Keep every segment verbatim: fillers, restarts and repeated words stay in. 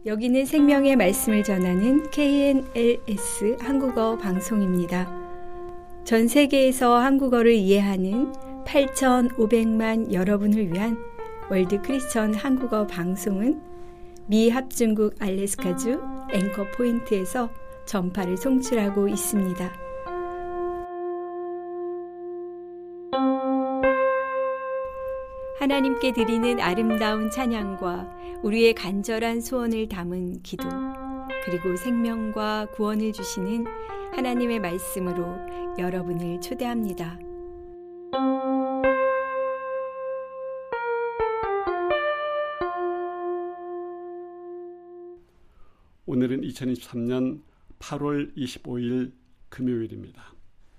여기는 생명의 말씀을 전하는 케이엔엘에스 한국어 방송입니다. 전 세계에서 한국어를 이해하는 팔천오백만 여러분을 위한 월드 크리스천 한국어 방송은 미 합중국 알래스카주 앵커 포인트에서 전파를 송출하고 있습니다. 하나님께 드리는 아름다운 찬양과 우리의 간절한 소원을 담은 기도, 그리고 생명과 구원을 주시는 하나님의 말씀으로 여러분을 초대합니다. 오늘은 이천이십삼 년 팔월 이십오일 금요일입니다.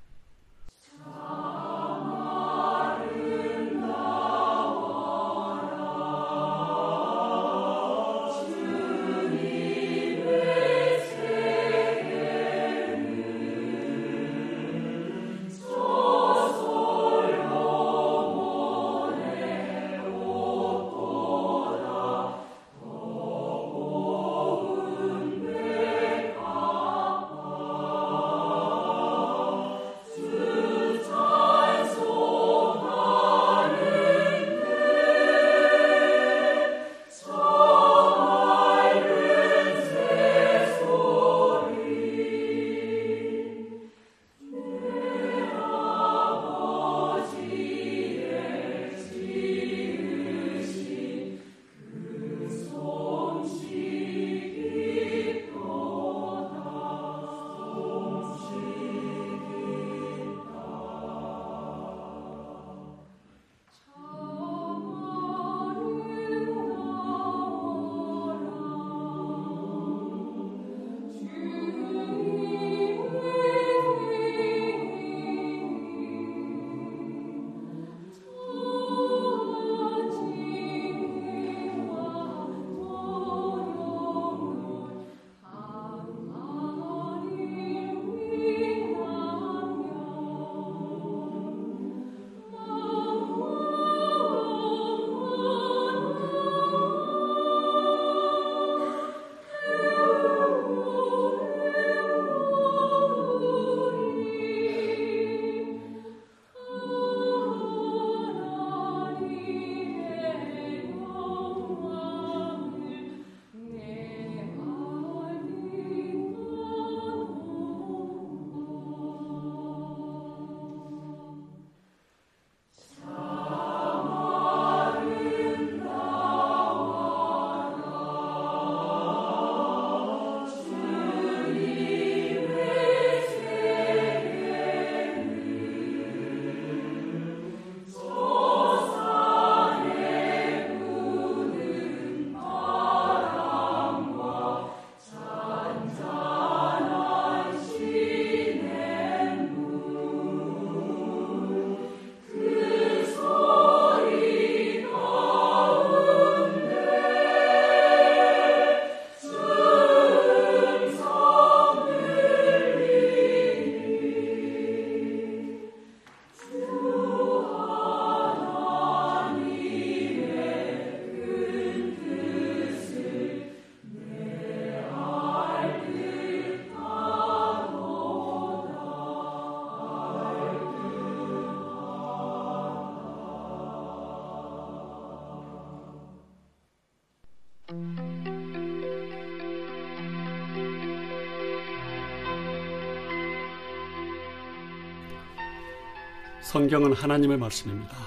성경은 하나님의 말씀입니다.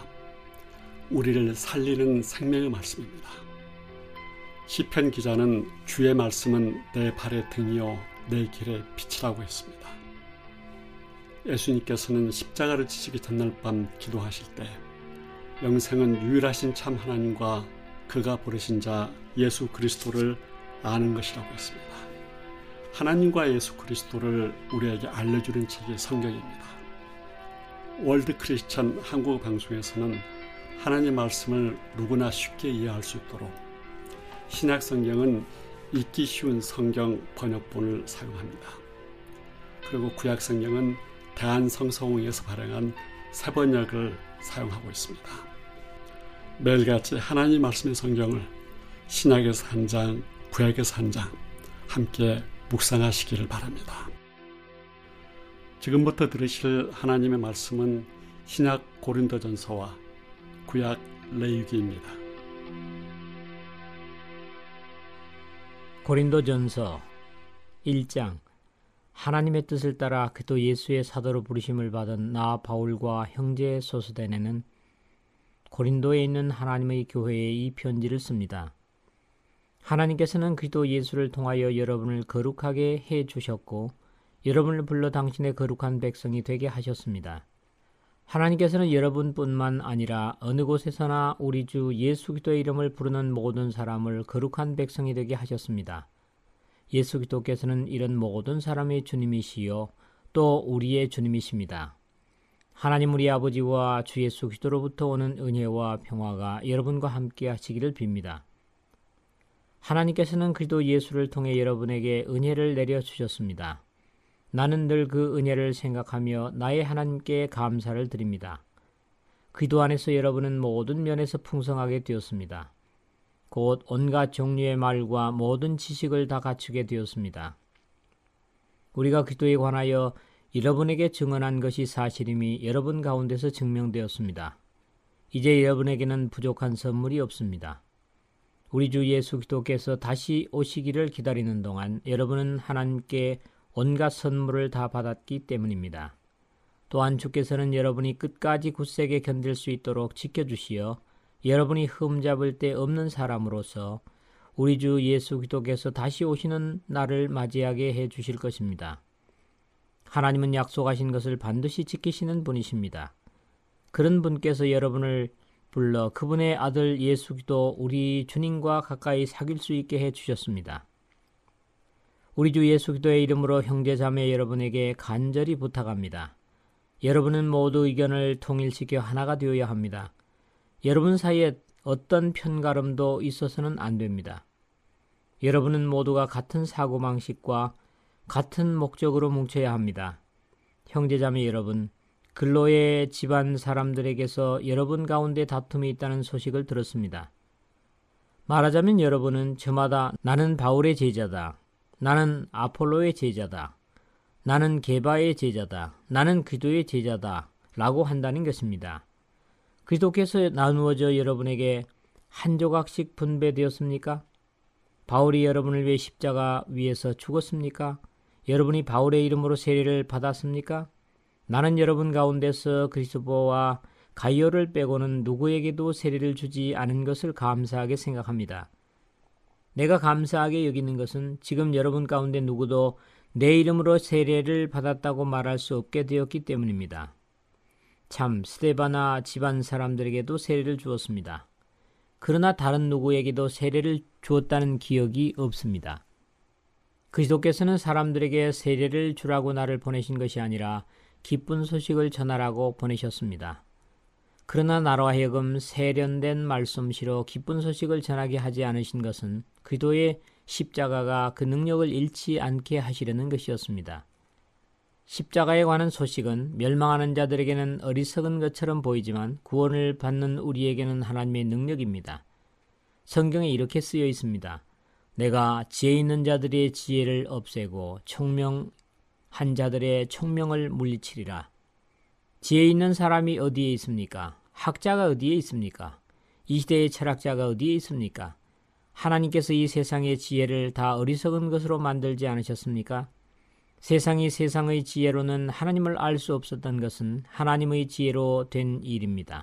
우리를 살리는 생명의 말씀입니다. 시편 기자는 주의 말씀은 내 발의 등이요 내 길의 빛이라고 했습니다. 예수님께서는 십자가를 지시기 전날 밤 기도하실 때 영생은 유일하신 참 하나님과 그가 부르신 자 예수 그리스도를 아는 것이라고 했습니다. 하나님과 예수 그리스도를 우리에게 알려주는 책이 성경입니다. 월드 크리스천 한국어 방송에서는 하나님 말씀을 누구나 쉽게 이해할 수 있도록 신약 성경은 읽기 쉬운 성경 번역본을 사용합니다. 그리고 구약 성경은 대한성서공회에서 발행한 새 번역을 사용하고 있습니다. 매일같이 하나님 말씀의 성경을 신약에서 한 장, 구약에서 한 장 함께 묵상하시기를 바랍니다. 지금부터 들으실 하나님의 말씀은 신약 고린도전서와 구약 레위기입니다. 고린도전서 일 장. 하나님의 뜻을 따라 그리스도 예수의 사도로 부르심을 받은 나 바울과 형제 소스데네는 고린도에 있는 하나님의 교회에 이 편지를 씁니다. 하나님께서는 그리스도 예수를 통하여 여러분을 거룩하게 해 주셨고 여러분을 불러 당신의 거룩한 백성이 되게 하셨습니다. 하나님께서는 여러분뿐만 아니라 어느 곳에서나 우리 주 예수 그리스도의 이름을 부르는 모든 사람을 거룩한 백성이 되게 하셨습니다. 예수 그리스도께서는 이런 모든 사람의 주님이시요 또 우리의 주님이십니다. 하나님 우리 아버지와 주 예수 그리스도로부터 오는 은혜와 평화가 여러분과 함께 하시기를 빕니다. 하나님께서는 그리스도 예수를 통해 여러분에게 은혜를 내려주셨습니다. 나는 늘 그 은혜를 생각하며 나의 하나님께 감사를 드립니다. 그리스도 안에서 여러분은 모든 면에서 풍성하게 되었습니다. 곧 온갖 종류의 말과 모든 지식을 다 갖추게 되었습니다. 우리가 그리스도에 관하여 여러분에게 증언한 것이 사실임이 여러분 가운데서 증명되었습니다. 이제 여러분에게는 부족한 선물이 없습니다. 우리 주 예수 그리스도께서 다시 오시기를 기다리는 동안 여러분은 하나님께 온갖 선물을 다 받았기 때문입니다. 또한 주께서는 여러분이 끝까지 굳세게 견딜 수 있도록 지켜주시어 여러분이 흠잡을 데 없는 사람으로서 우리 주 예수 그리스도께서 다시 오시는 날을 맞이하게 해 주실 것입니다. 하나님은 약속하신 것을 반드시 지키시는 분이십니다. 그런 분께서 여러분을 불러 그분의 아들 예수 그리스도 우리 주님과 가까이 사귈 수 있게 해 주셨습니다. 우리 주 예수 그리스도의 이름으로 형제자매 여러분에게 간절히 부탁합니다. 여러분은 모두 의견을 통일시켜 하나가 되어야 합니다. 여러분 사이에 어떤 편가름도 있어서는 안 됩니다. 여러분은 모두가 같은 사고방식과 같은 목적으로 뭉쳐야 합니다. 형제자매 여러분, 근로의 집안 사람들에게서 여러분 가운데 다툼이 있다는 소식을 들었습니다. 말하자면 여러분은 저마다 나는 바울의 제자다, 나는 아폴로의 제자다, 나는 게바의 제자다, 나는 그리스도의 제자다 라고 한다는 것입니다. 그리스도께서 나누어져 여러분에게 한 조각씩 분배되었습니까? 바울이 여러분을 위해 십자가 위에서 죽었습니까? 여러분이 바울의 이름으로 세례를 받았습니까? 나는 여러분 가운데서 그리스도와 가이오를 빼고는 누구에게도 세례를 주지 않은 것을 감사하게 생각합니다. 내가 감사하게 여기는 것은 지금 여러분 가운데 누구도 내 이름으로 세례를 받았다고 말할 수 없게 되었기 때문입니다. 참 스데바나 집안 사람들에게도 세례를 주었습니다. 그러나 다른 누구에게도 세례를 주었다는 기억이 없습니다. 그리스도께서는 사람들에게 세례를 주라고 나를 보내신 것이 아니라 기쁜 소식을 전하라고 보내셨습니다. 그러나 나로 하여금 세련된 말솜씨로 기쁜 소식을 전하게 하지 않으신 것은 그리스도의 십자가가 그 능력을 잃지 않게 하시려는 것이었습니다. 십자가에 관한 소식은 멸망하는 자들에게는 어리석은 것처럼 보이지만 구원을 받는 우리에게는 하나님의 능력입니다. 성경에 이렇게 쓰여 있습니다. 내가 지혜 있는 자들의 지혜를 없애고 총명한 자들의 총명을 물리치리라. 지혜 있는 사람이 어디에 있습니까? 학자가 어디에 있습니까? 이 시대의 철학자가 어디에 있습니까? 하나님께서 이 세상의 지혜를 다 어리석은 것으로 만들지 않으셨습니까? 세상이 세상의 지혜로는 하나님을 알 수 없었던 것은 하나님의 지혜로 된 일입니다.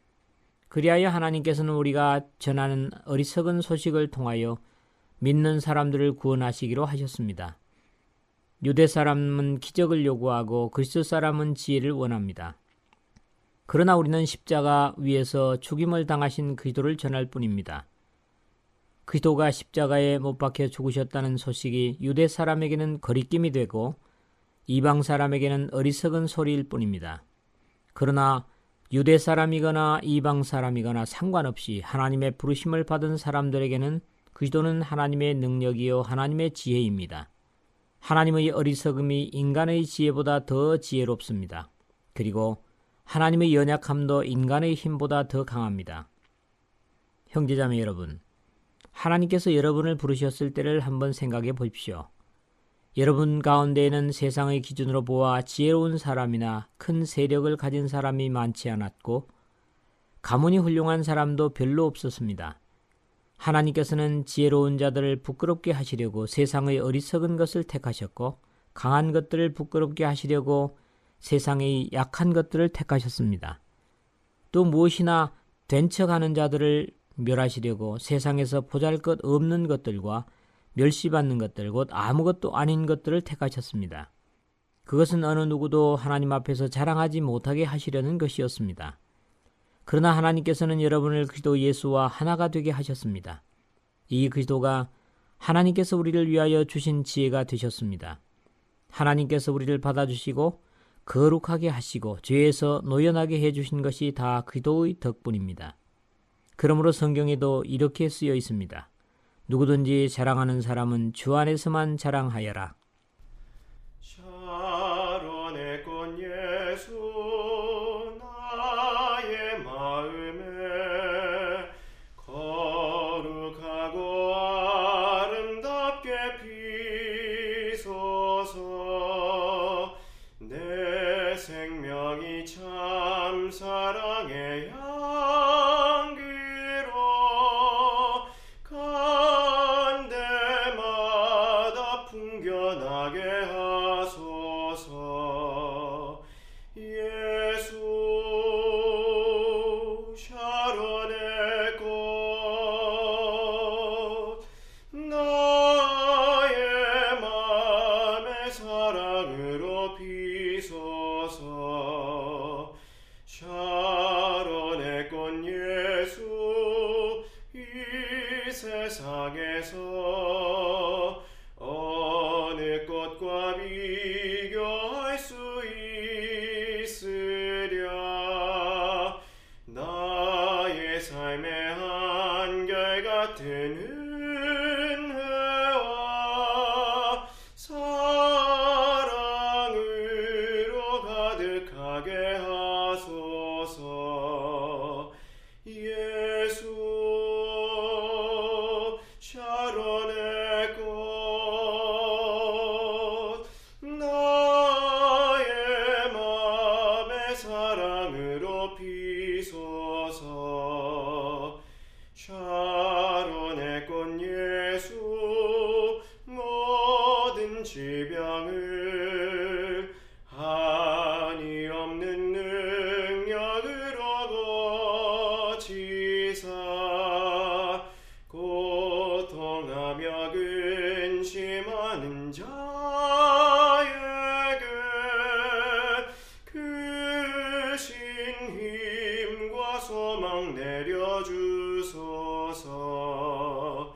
그리하여 하나님께서는 우리가 전하는 어리석은 소식을 통하여 믿는 사람들을 구원하시기로 하셨습니다. 유대 사람은 기적을 요구하고 그리스도 사람은 지혜를 원합니다. 그러나 우리는 십자가 위에서 죽임을 당하신 그리스도를 전할 뿐입니다. 그리스도가 십자가에 못 박혀 죽으셨다는 소식이 유대 사람에게는 거리낌이 되고 이방 사람에게는 어리석은 소리일 뿐입니다. 그러나 유대 사람이거나 이방 사람이거나 상관없이 하나님의 부르심을 받은 사람들에게는 그리스도는 하나님의 능력이요 하나님의 지혜입니다. 하나님의 어리석음이 인간의 지혜보다 더 지혜롭습니다. 그리고 하나님의 연약함도 인간의 힘보다 더 강합니다. 형제자매 여러분, 하나님께서 여러분을 부르셨을 때를 한번 생각해 보십시오. 여러분 가운데에는 세상의 기준으로 보아 지혜로운 사람이나 큰 세력을 가진 사람이 많지 않았고 가문이 훌륭한 사람도 별로 없었습니다. 하나님께서는 지혜로운 자들을 부끄럽게 하시려고 세상의 어리석은 것을 택하셨고 강한 것들을 부끄럽게 하시려고 세상의 약한 것들을 택하셨습니다. 또 무엇이나 된 척하는 자들을 멸하시려고 세상에서 보잘것 없는 것들과 멸시받는 것들, 곧 아무것도 아닌 것들을 택하셨습니다. 그것은 어느 누구도 하나님 앞에서 자랑하지 못하게 하시려는 것이었습니다. 그러나 하나님께서는 여러분을 그리스도 예수와 하나가 되게 하셨습니다. 이 그리스도가 하나님께서 우리를 위하여 주신 지혜가 되셨습니다. 하나님께서 우리를 받아주시고 거룩하게 하시고 죄에서 노연하게 해주신 것이 다 그리스도의 덕분입니다. 그러므로 성경에도 이렇게 쓰여 있습니다. 누구든지 자랑하는 사람은 주 안에서만 자랑하여라. 샤론의 꽃 예수 나의 마음에 거룩하고 아름답게 피소서. 내 생명이 참 사랑의 향기로 간데마다 풍겨나게 하소서. 예수 샤론의 꽃 나의 맘의 사랑으로 피소서. 샤론의 꽃 예수 이 세상에서 어느 꽃과 비교할 수 있으랴. 나의 삶의 한결같은 은혜와 사랑으로 가득하게 하소서. 예수 샤론의 꽃 나의 맘의 사랑으로 피소서. 샤론의 꽃 예수 모든 질병을 한이 없는 능력으로 고치사 고통하며 근심하는 자에게 크신 힘과 소망 내려주소서.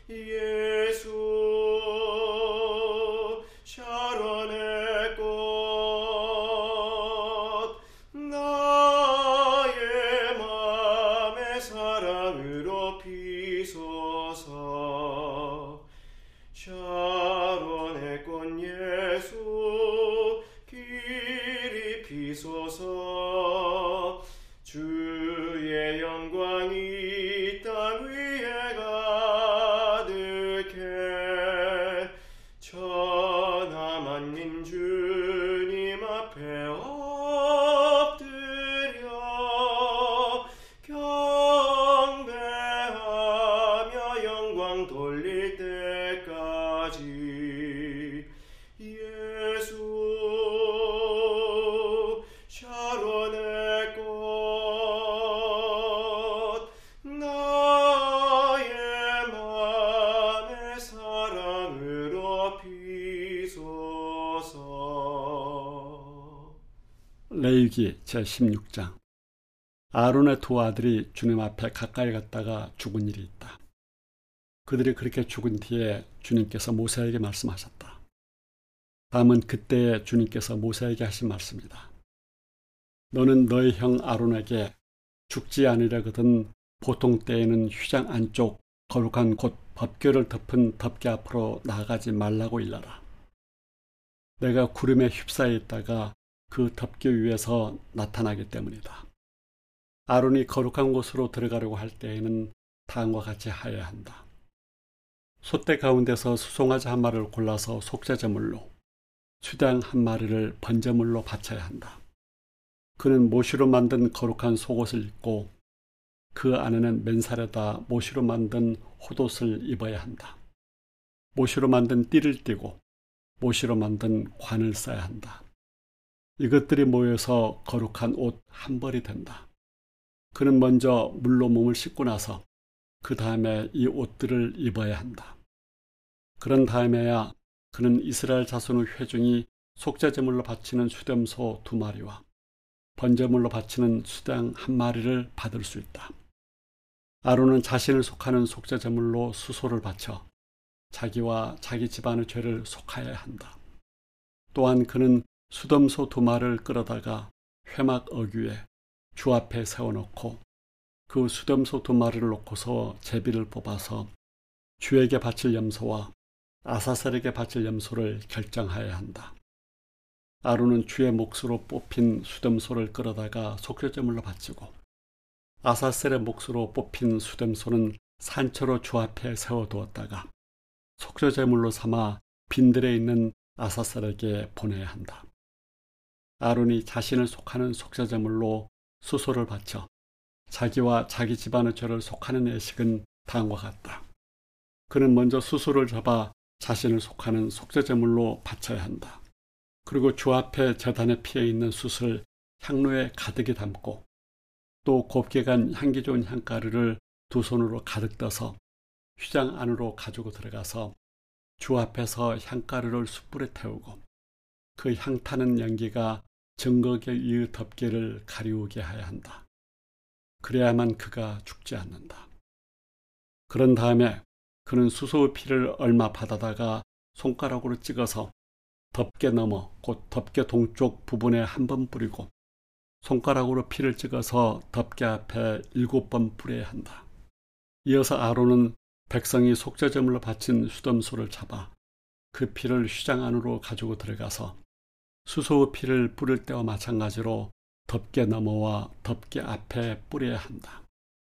예수 샤론의 꽃 나의 맘의 사랑으로 피소서. 샤론의 꽃 예수 길이 피소서. 주의 영광이 땅 위에 가득해 천하 만민 주님 앞에 엎드려 경배하며 영광 돌릴 때까지. 예수 샤론의 꽃 나의 맘의 사랑으로 피소서. 레위기 제십육 장. 아론의 두 아들이 주님 앞에 가까이 갔다가 죽은 일이 있다. 그들이 그렇게 죽은 뒤에 주님께서 모세에게 말씀하셨다. 다음은 그때 주님께서 모세에게 하신 말씀이다. 너는 너의 형 아론에게 죽지 않으려거든 보통 때에는 휘장 안쪽 거룩한 곳 법궤를 덮은 덮개 앞으로 나아가지 말라고 일러라. 내가 구름에 휩싸여 있다가 그 덮개 위에서 나타나기 때문이다. 아론이 거룩한 곳으로 들어가려고 할 때에는 다음과 같이 하여야 한다. 솥대 가운데서 수송아지 한 마리를 골라서 속죄제물로, 수당 한 마리를 번제물로 바쳐야 한다. 그는 모시로 만든 거룩한 속옷을 입고 그 안에는 맨살에다 모시로 만든 홑옷을 입어야 한다. 모시로 만든 띠를 띠고 모시로 만든 관을 써야 한다. 이것들이 모여서 거룩한 옷 한 벌이 된다. 그는 먼저 물로 몸을 씻고 나서 그 다음에 이 옷들을 입어야 한다. 그런 다음에야 그는 이스라엘 자손의 회중이 속죄제물로 바치는 수염소 두 마리와 번제물로 바치는 수당 한 마리를 받을 수 있다. 아론은 자신을 속하는 속죄제물로 수소를 바쳐 자기와 자기 집안의 죄를 속하여야 한다. 또한 그는 수염소 두 마리를 끌어다가 회막 어귀에 주 앞에 세워놓고 그 수염소 두 마리를 놓고서 제비를 뽑아서 주에게 바칠 염소와 아사셀에게 바칠 염소를 결정하여야 한다. 아론은 주의 몫으로 뽑힌 수염소를 끌어다가 속죄제물로 바치고 아사셀의 몫으로 뽑힌 수염소는 산초로 주 앞에 세워두었다가 속죄제물로 삼아 빈들에 있는 아사셀에게 보내야 한다. 아론이 자신을 속하는 속죄제물로 수소를 바쳐 자기와 자기 집안의 죄를 속하는 예식은 다음과 같다. 그는 먼저 수소를 잡아 자신을 속하는 속죄제물로 바쳐야 한다. 그리고 주 앞에 제단에 피해 있는 숯을 향로에 가득히 담고 또 곱게 간 향기 좋은 향가루를 두 손으로 가득 떠서 휘장 안으로 가지고 들어가서 주 앞에서 향가루를 숯불에 태우고 그 향타는 연기가 증거계 위의 덮개를 가리우게 해야 한다. 그래야만 그가 죽지 않는다. 그런 다음에 그는 수소의 피를 얼마 받아다가 손가락으로 찍어서 덮개 너머 곧 덮개 동쪽 부분에 한 번 뿌리고 손가락으로 피를 찍어서 덮개 앞에 일곱 번 뿌려야 한다. 이어서 아론은 백성이 속죄제물로 바친 수염소를 잡아 그 피를 휘장 안으로 가지고 들어가서 수소의 피를 뿌릴 때와 마찬가지로 덮개 너머와 덮개 앞에 뿌려야 한다.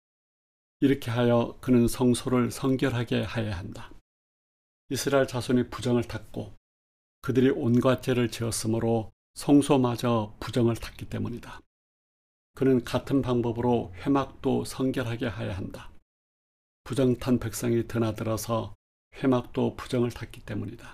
이렇게 하여 그는 성소를 성결하게 하여야 한다. 이스라엘 자손이 부정을 탔고 그들이 온갖 죄를 지었으므로 성소마저 부정을 탔기 때문이다. 그는 같은 방법으로 회막도 성결하게 하여야 한다. 부정탄 백성이 드나들어서 회막도 부정을 탔기 때문이다.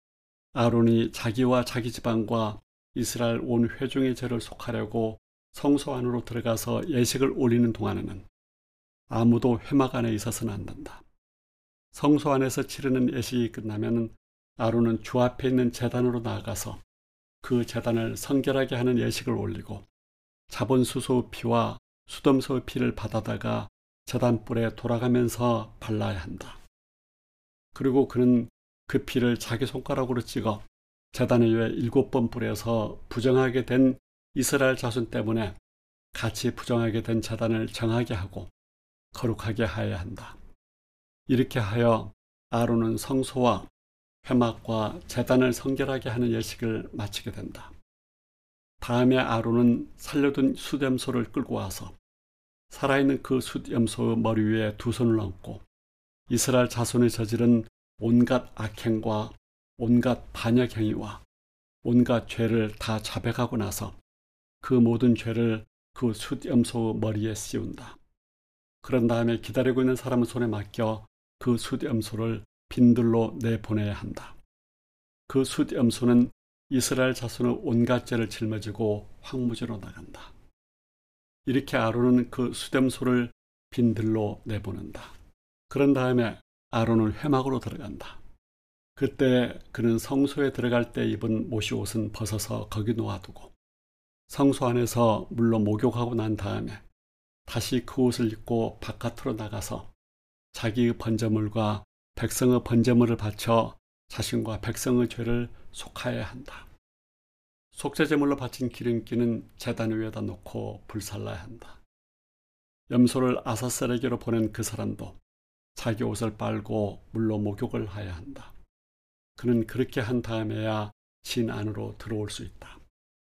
아론이 자기와 자기 집안과 이스라엘 온 회중의 죄를 속하려고 성소 안으로 들어가서 예식을 올리는 동안에는 아무도 회막 안에 있어서는 안 된다. 성소 안에서 치르는 예식이 끝나면 아론은 주 앞에 있는 제단으로 나아가서 그 제단을 성결하게 하는 예식을 올리고 잡은 수소의 피와 수염소의 피를 받아다가 제단불에 돌아가면서 발라야 한다. 그리고 그는 그 피를 자기 손가락으로 찍어 제단 위에 일곱 번 뿌려서 부정하게 된 이스라엘 자손 때문에 같이 부정하게 된 제단을 정하게 하고 거룩하게 하여야 한다. 이렇게 하여 아론은 성소와 회막과 제단을 성결하게 하는 예식을 마치게 된다. 다음에 아론은 살려둔 숫염소를 끌고 와서 살아있는 그 숫염소의 머리 위에 두 손을 얹고 이스라엘 자손이 저지른 온갖 악행과 온갖 반역 행위와 온갖 죄를 다 자백하고 나서 그 모든 죄를 그 숫염소의 머리에 씌운다. 그런 다음에 기다리고 있는 사람의 손에 맡겨 그 숫염소를 빈들로 내보내야 한다. 그 숫염소는 이스라엘 자손의 온갖 죄를 짊어지고 황무지로 나간다. 이렇게 아론은 그 숫염소를 빈들로 내보낸다. 그런 다음에 아론은 회막으로 들어간다. 그때 그는 성소에 들어갈 때 입은 모시옷은 벗어서 거기 놓아두고 성소 안에서 물로 목욕하고 난 다음에 다시 그 옷을 입고 바깥으로 나가서 자기의 번제물과 백성의 번제물을 바쳐 자신과 백성의 죄를 속하여야 한다. 속죄제물로 바친 기름기는 제단 위에다 놓고 불살라야 한다. 염소를 아사셀에게로 보낸 그 사람도 자기 옷을 빨고 물로 목욕을 해야 한다. 그는 그렇게 한 다음에야 진 안으로 들어올 수 있다.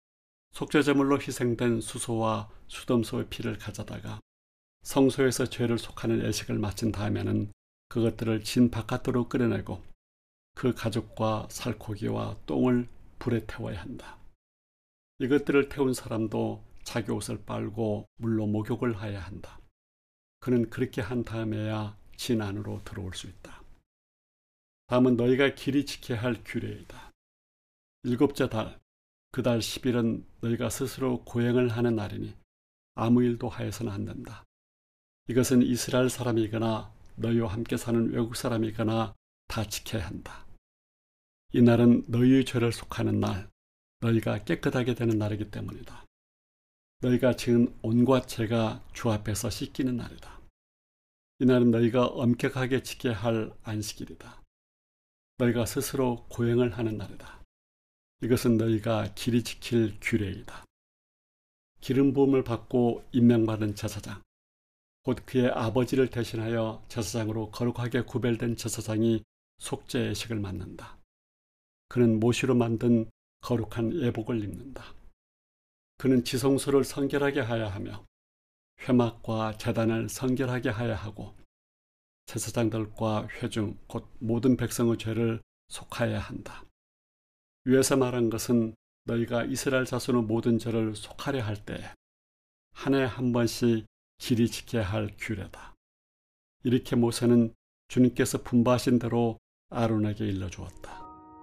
속죄제물로 희생된 수소와 수염소의 피를 가져다가 성소에서 죄를 속하는 예식을 마친 다음에는 그것들을 진 바깥으로 끌어내고 그 가죽과 살코기와 똥을 불에 태워야 한다. 이것들을 태운 사람도 자기 옷을 빨고 물로 목욕을 해야 한다. 그는 그렇게 한 다음에야 진 안으로 들어올 수 있다. 다음은 너희가 길이 지켜야 할 규례이다. 일곱째 달, 그 달 십 일은 너희가 스스로 고행을 하는 날이니 아무 일도 하여서는 안 된다. 이것은 이스라엘 사람이거나 너희와 함께 사는 외국 사람이거나 다 지켜야 한다. 이 날은 너희의 죄를 속하는 날, 너희가 깨끗하게 되는 날이기 때문이다. 너희가 지은 온갖 죄가 주 앞에서 씻기는 날이다. 이 날은 너희가 엄격하게 지켜야 할 안식일이다. 너희가 스스로 고행을 하는 날이다. 이것은 너희가 길이 지킬 규례이다. 기름 부음을 받고 임명받은 제사장, 곧 그의 아버지를 대신하여 제사장으로 거룩하게 구별된 제사장이 속죄 예식을 맡는다. 그는 모시로 만든 거룩한 예복을 입는다. 그는 지성소를 성결하게 하야 하며 회막과 제단을 성결하게 하야 하고 제사장들과 회중 곧 모든 백성의 죄를 속하여야 한다. 위에서 말한 것은 너희가 이스라엘 자손의 모든 죄를 속하려 할 때 한 해에 한 번씩 길이 지켜야 할 규례다. 이렇게 모세는 주님께서 분부하신 대로 아론에게 일러주었다.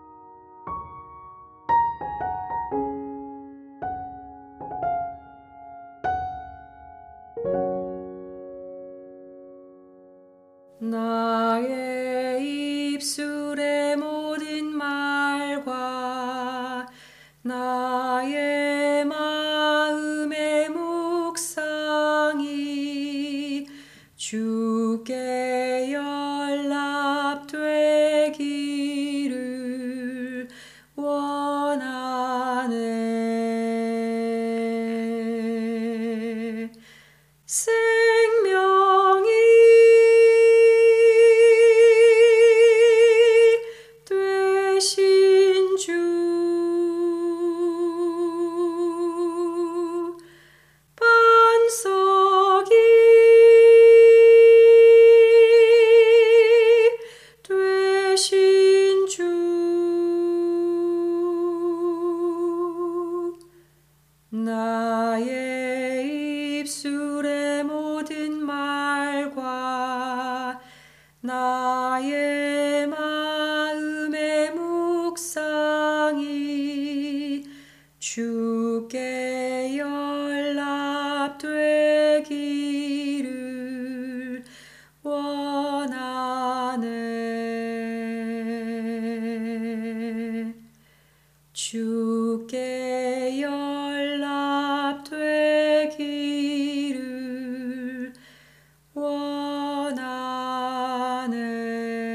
나의 입술의 모든 말과 나의 마음의 묵상이 주께 연락되기를 원하네. 생명이 되신 주 반석이 되신 주 나의 입술의 모든 말과 나의 마음의 묵상이 주께 연락되기를 원하네. 주께 연락되기를 원하네.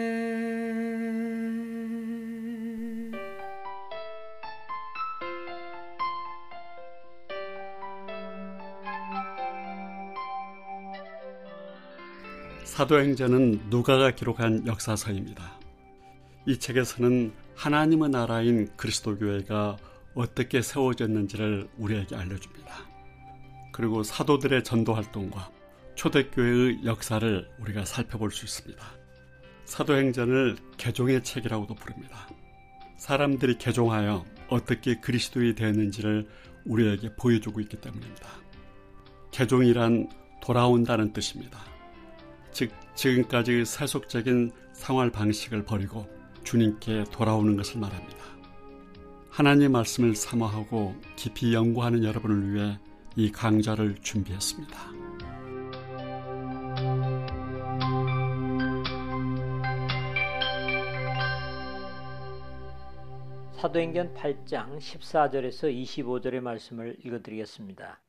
사도행전은 누가가 기록한 역사서입니다. 이 책에서는 하나님의 나라인 그리스도교회가 어떻게 세워졌는지를 우리에게 알려줍니다. 그리고 사도들의 전도활동과 초대교회의 역사를 우리가 살펴볼 수 있습니다. 사도행전을 개종의 책이라고도 부릅니다. 사람들이 개종하여 어떻게 그리스도인이 되었는지를 우리에게 보여주고 있기 때문입니다. 개종이란 돌아온다는 뜻입니다. 즉 지금까지 세속적인 생활 방식을 버리고 주님께 돌아오는 것을 말합니다. 하나님의 말씀을 사모하고 깊이 연구하는 여러분을 위해 이 강좌를 준비했습니다. 사도행전 팔 장 십사 절에서 이십오 절의 말씀을 읽어드리겠습니다.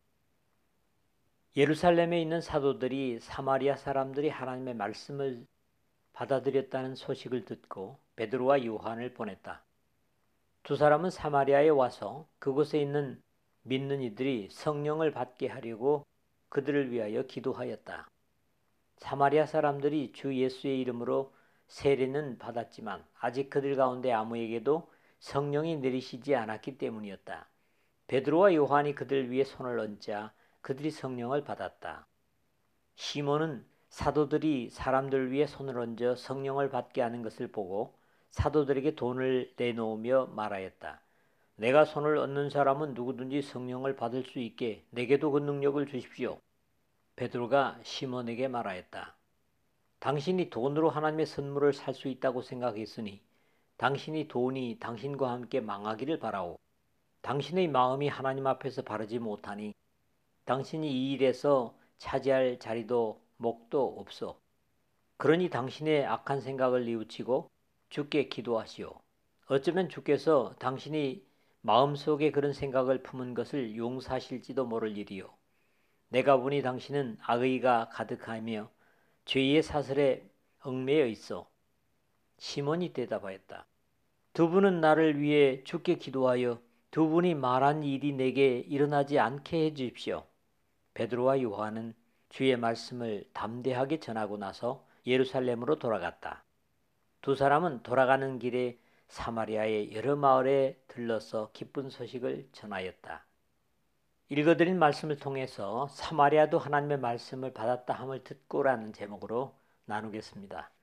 예루살렘에 있는 사도들이 사마리아 사람들이 하나님의 말씀을 받아들였다는 소식을 듣고 베드로와 요한을 보냈다. 두 사람은 사마리아에 와서 그곳에 있는 믿는 이들이 성령을 받게 하려고 그들을 위하여 기도하였다. 사마리아 사람들이 주 예수의 이름으로 세례는 받았지만 아직 그들 가운데 아무에게도 성령이 내리시지 않았기 때문이었다. 베드로와 요한이 그들 위에 손을 얹자 그들이 성령을 받았다. 시몬은 사도들이 사람들을 위해 손을 얹어 성령을 받게 하는 것을 보고 사도들에게 돈을 내놓으며 말하였다. 내가 손을 얹는 사람은 누구든지 성령을 받을 수 있게 내게도 그 능력을 주십시오. 베드로가 시몬에게 말하였다. 당신이 돈으로 하나님의 선물을 살 수 있다고 생각했으니 당신이 돈이 당신과 함께 망하기를 바라오. 당신의 마음이 하나님 앞에서 바르지 못하니 당신이 이 일에서 차지할 자리도 목도 없어. 그러니 당신의 악한 생각을 뉘우치고 주께 기도하시오. 어쩌면 주께서 당신이 마음속에 그런 생각을 품은 것을 용서하실지도 모를 일이요. 내가 보니 당신은 악의가 가득하며 죄의 사슬에 얽매여 있어. 시몬이 대답하였다. 두 분은 나를 위해 주께 기도하여 두 분이 말한 일이 내게 일어나지 않게 해 주십시오. 베드로와 요한은 주의 말씀을 담대하게 전하고 나서 예루살렘으로 돌아갔다. 두 사람은 돌아가는 길에 사마리아의 여러 마을에 들러서 기쁜 소식을 전하였다. 읽어드린 말씀을 통해서 사마리아도 하나님의 말씀을 받았다 함을 듣고라는 제목으로 나누겠습니다.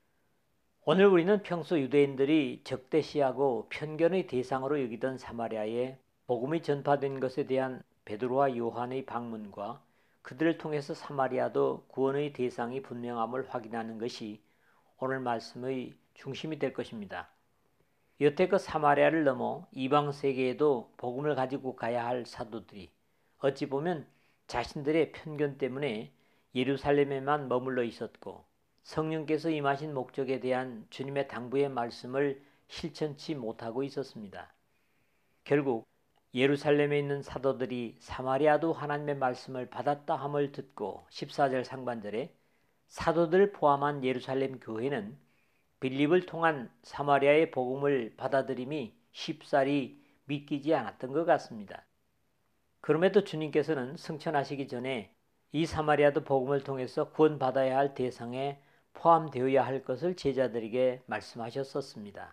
오늘 우리는 평소 유대인들이 적대시하고 편견의 대상으로 여기던 사마리아에 복음이 전파된 것에 대한 베드로와 요한의 방문과 그들을 통해서 사마리아도 구원의 대상이 분명함을 확인하는 것이 오늘 말씀의 중심이 될 것입니다. 여태껏 사마리아를 넘어 이방 세계에도 복음을 가지고 가야 할 사도들이 어찌 보면 자신들의 편견 때문에 예루살렘에만 머물러 있었고 성령께서 임하신 목적에 대한 주님의 당부의 말씀을 실천치 못하고 있었습니다. 결국 예루살렘에 있는 사도들이 사마리아도 하나님의 말씀을 받았다 함을 듣고 십사 절 상반절에 사도들을 포함한 예루살렘 교회는 빌립을 통한 사마리아의 복음을 받아들임이 쉽사리 믿기지 않았던 것 같습니다. 그럼에도 주님께서는 승천하시기 전에 이 사마리아도 복음을 통해서 구원받아야 할 대상에 포함되어야 할 것을 제자들에게 말씀하셨었습니다.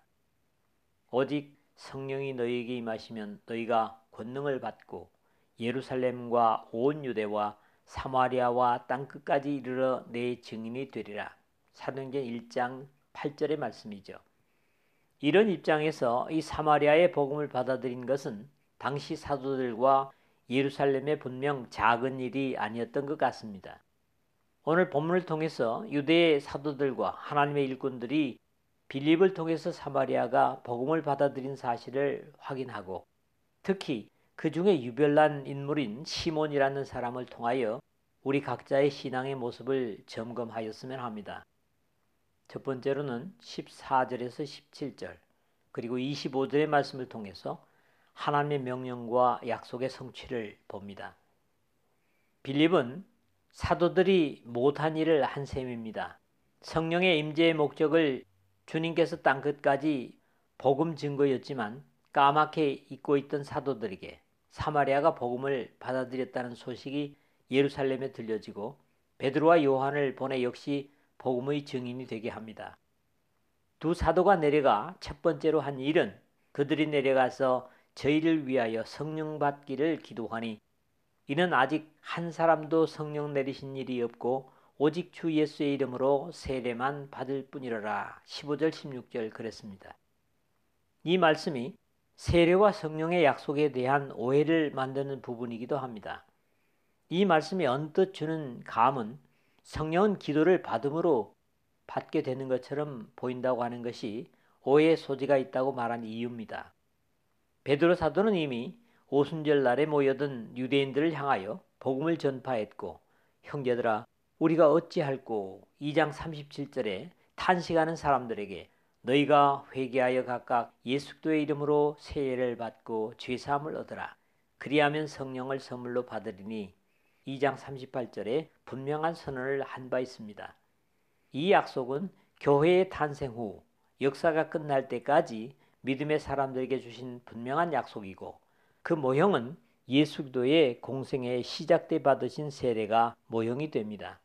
오직 성령이 너희에게 임하시면 너희가 권능을 받고 예루살렘과 온 유대와 사마리아와 땅끝까지 이르러 내 증인이 되리라. 사도행전 일 장 팔 절의 말씀이죠. 이런 입장에서 이 사마리아의 복음을 받아들인 것은 당시 사도들과 예루살렘의 분명 작은 일이 아니었던 것 같습니다. 오늘 본문을 통해서 유대의 사도들과 하나님의 일꾼들이 빌립을 통해서 사마리아가 복음을 받아들인 사실을 확인하고 특히 그 중에 유별난 인물인 시몬이라는 사람을 통하여 우리 각자의 신앙의 모습을 점검하였으면 합니다. 첫 번째로는 십사 절에서 십칠 절 그리고 이십오 절의 말씀을 통해서 하나님의 명령과 약속의 성취를 봅니다. 빌립은 사도들이 못한 일을 한 셈입니다. 성령의 임재의 목적을 주님께서 땅끝까지 복음 증거였지만 까맣게 잊고 있던 사도들에게 사마리아가 복음을 받아들였다는 소식이 예루살렘에 들려지고 베드로와 요한을 보내 역시 복음의 증인이 되게 합니다. 두 사도가 내려가 첫 번째로 한 일은 그들이 내려가서 저희를 위하여 성령 받기를 기도하니 이는 아직 한 사람도 성령 내리신 일이 없고 오직 주 예수의 이름으로 세례만 받을 뿐이라라. 십오 절 십육 절 그랬습니다. 이 말씀이 세례와 성령의 약속에 대한 오해를 만드는 부분이기도 합니다. 이 말씀이 언뜻 주는 감은 성령은 기도를 받음으로 받게 되는 것처럼 보인다고 하는 것이 오해의 소지가 있다고 말한 이유입니다. 베드로 사도는 이미 오순절 날에 모여든 유대인들을 향하여 복음을 전파했고 형제들아 우리가 어찌할꼬 이 장 삼십칠 절에 탄식하는 사람들에게 너희가 회개하여 각각 예수 그리스도의 이름으로 세례를 받고 죄사함을 얻으라. 그리하면 성령을 선물로 받으리니 이 장 삼십팔 절에 분명한 선언을 한 바 있습니다. 이 약속은 교회의 탄생 후 역사가 끝날 때까지 믿음의 사람들에게 주신 분명한 약속이고 그 모형은 예수 그리스도의 공생에 시작 때 받으신 세례가 모형이 됩니다.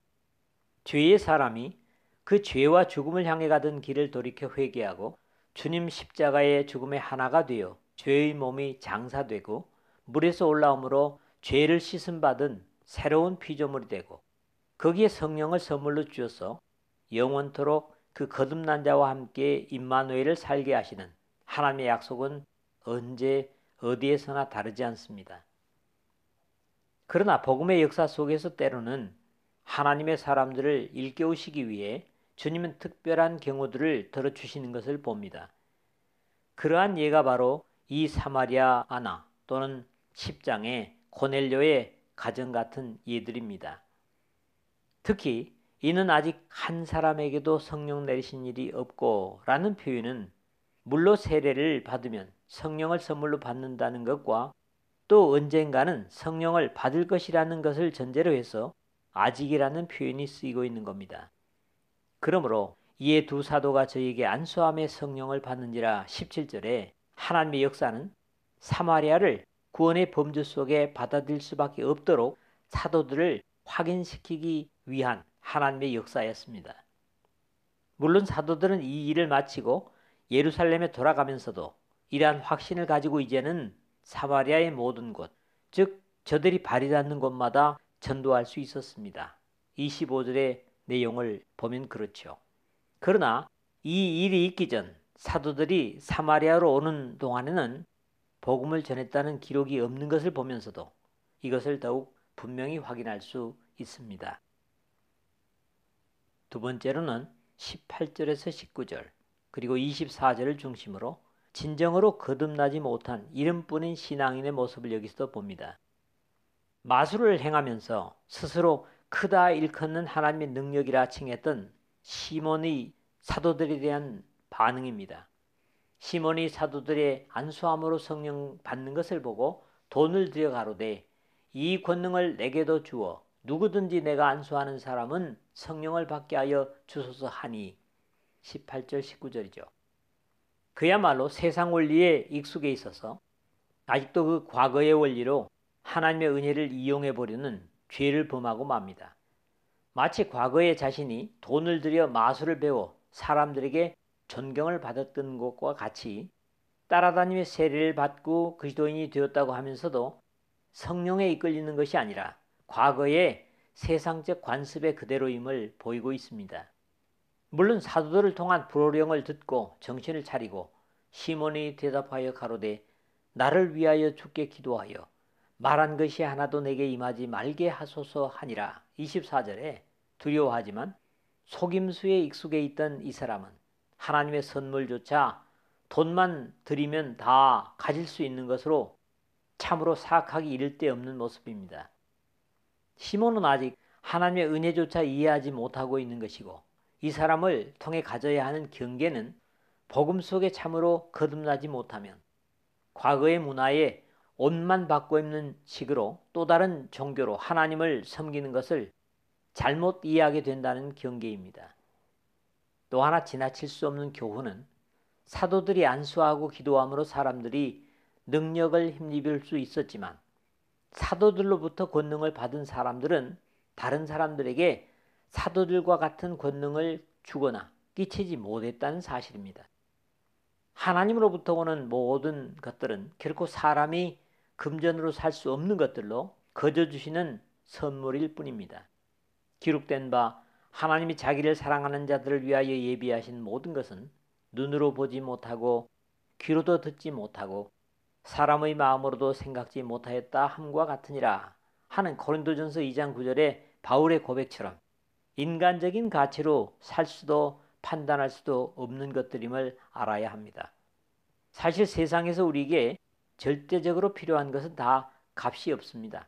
죄의 사람이 그 죄와 죽음을 향해 가던 길을 돌이켜 회개하고 주님 십자가의 죽음의 하나가 되어 죄의 몸이 장사되고 물에서 올라옴으로 죄를 씻음 받은 새로운 피조물이 되고 거기에 성령을 선물로 주어서 영원토록 그 거듭난 자와 함께 임마누엘을 살게 하시는 하나님의 약속은 언제 어디에서나 다르지 않습니다. 그러나 복음의 역사 속에서 때로는 하나님의 사람들을 일깨우시기 위해 주님은 특별한 경우들을 들어주시는 것을 봅니다. 그러한 예가 바로 이 사마리아 아나 또는 십 장의 고넬료의 가정 같은 예들입니다. 특히 이는 아직 한 사람에게도 성령 내리신 일이 없고 라는 표현은 물로 세례를 받으면 성령을 선물로 받는다는 것과 또 언젠가는 성령을 받을 것이라는 것을 전제로 해서 아직이라는 표현이 쓰이고 있는 겁니다. 그러므로 이에 두 사도가 저에게 안수함에 성령을 받는지라 십칠 절에 하나님의 역사는 사마리아를 구원의 범주 속에 받아들일 수밖에 없도록 사도들을 확인시키기 위한 하나님의 역사였습니다. 물론 사도들은 이 일을 마치고 예루살렘에 돌아가면서도 이러한 확신을 가지고 이제는 사마리아의 모든 곳, 즉 저들이 발이 닿는 곳마다 전도할 수 있었습니다. 이십오 절의 내용을 보면 그렇죠. 그러나 이 일이 있기 전 사도들이 사마리아로 오는 동안에는 복음을 전했다는 기록이 없는 것을 보면서도 이것을 더욱 분명히 확인할 수 있습니다. 두 번째로는 십팔 절에서 십구 절 그리고 이십사 절을 중심으로 진정으로 거듭나지 못한 이름뿐인 신앙인의 모습을 여기서 봅니다. 마술을 행하면서 스스로 크다 일컫는 하나님의 능력이라 칭했던 시몬의 사도들에 대한 반응입니다. 시몬이 사도들의 안수함으로 성령 받는 것을 보고 돈을 들여 가로되 이 권능을 내게도 주어 누구든지 내가 안수하는 사람은 성령을 받게 하여 주소서 하니 십팔 절 십구 절이죠. 그야말로 세상 원리에 익숙해 있어서 아직도 그 과거의 원리로 하나님의 은혜를 이용해 보려는 죄를 범하고 맙니다. 마치 과거에 자신이 돈을 들여 마술을 배워 사람들에게 존경을 받았던 것과 같이 따라다니며 세례를 받고 그리스도인이 되었다고 하면서도 성령에 이끌리는 것이 아니라 과거의 세상적 관습의 그대로임을 보이고 있습니다. 물론 사도들을 통한 불호령을 듣고 정신을 차리고 시몬이 대답하여 가로되 나를 위하여 주께 기도하여 말한 것이 하나도 내게 임하지 말게 하소서 하니라. 이십사 절에 두려워하지만 속임수에 익숙해 있던 이 사람은 하나님의 선물조차 돈만 들이면 다 가질 수 있는 것으로 참으로 사악하기 이를 데 없는 모습입니다. 시몬은 아직 하나님의 은혜조차 이해하지 못하고 있는 것이고 이 사람을 통해 가져야 하는 경계는 복음 속에 참으로 거듭나지 못하면 과거의 문화에 옷만 바꿔 입는 식으로 또 다른 종교로 하나님을 섬기는 것을 잘못 이해하게 된다는 경계입니다. 또 하나 지나칠 수 없는 교훈은 사도들이 안수하고 기도함으로 사람들이 능력을 힘입을 수 있었지만 사도들로부터 권능을 받은 사람들은 다른 사람들에게 사도들과 같은 권능을 주거나 끼치지 못했다는 사실입니다. 하나님으로부터 오는 모든 것들은 결코 사람이 금전으로 살 수 없는 것들로 거저 주시는 선물일 뿐입니다. 기록된 바 하나님이 자기를 사랑하는 자들을 위하여 예비하신 모든 것은 눈으로 보지 못하고 귀로도 듣지 못하고 사람의 마음으로도 생각지 못하였다 함과 같으니라 하는 고린도전서 이 장 구 절의 바울의 고백처럼 인간적인 가치로 살 수도 판단할 수도 없는 것들임을 알아야 합니다. 사실 세상에서 우리에게 절대적으로 필요한 것은 다 값이 없습니다.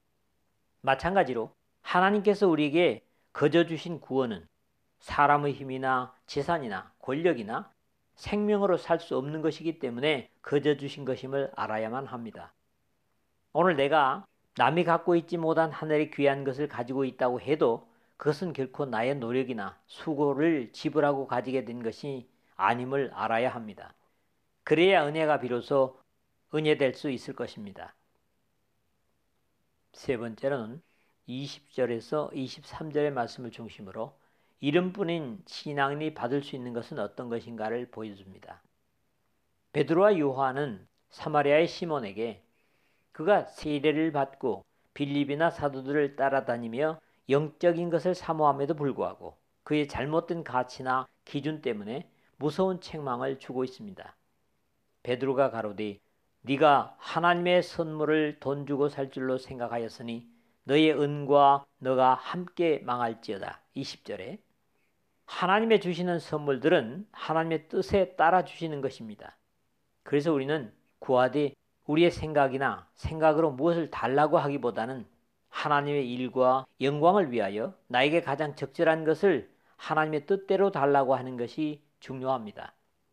마찬가지로 하나님께서 우리에게 거저 주신 구원은 사람의 힘이나 재산이나 권력이나 생명으로 살 수 없는 것이기 때문에 거저 주신 것임을 알아야만 합니다. 오늘 내가 남이 갖고 있지 못한 하늘의 귀한 것을 가지고 있다고 해도 그것은 결코 나의 노력이나 수고를 지불하고 가지게 된 것이 아님을 알아야 합니다. 그래야 은혜가 비로소 은혜될 수 있을 것입니다. 세 번째로는 이십 절에서 이십삼 절의 말씀을 중심으로 이름뿐인 신앙인이 받을 수 있는 것은 어떤 것인가를 보여줍니다. 베드로와 요한은 사마리아의 시몬에게 그가 세례를 받고 빌립이나 사도들을 따라다니며 영적인 것을 사모함에도 불구하고 그의 잘못된 가치나 기준 때문에 무서운 책망을 주고 있습니다. 베드로가 가로되 네가 하나님의 선물을 돈 주고 살 줄로 생각하였으니 너의 은과 너가 함께 망할지어다. 이십 절에 하나님의 주시는 선물들은 하나님의 뜻에 따라 주시는 것입니다. 그래서 우리는 구하되 우리의 생각이나 생각으로 무엇을 달라고 하기보다는 하나님의 일과 영광을 위하여 나에게 가장 적절한 것을 하나님의 뜻대로 달라고 하는 것이 중요합니다.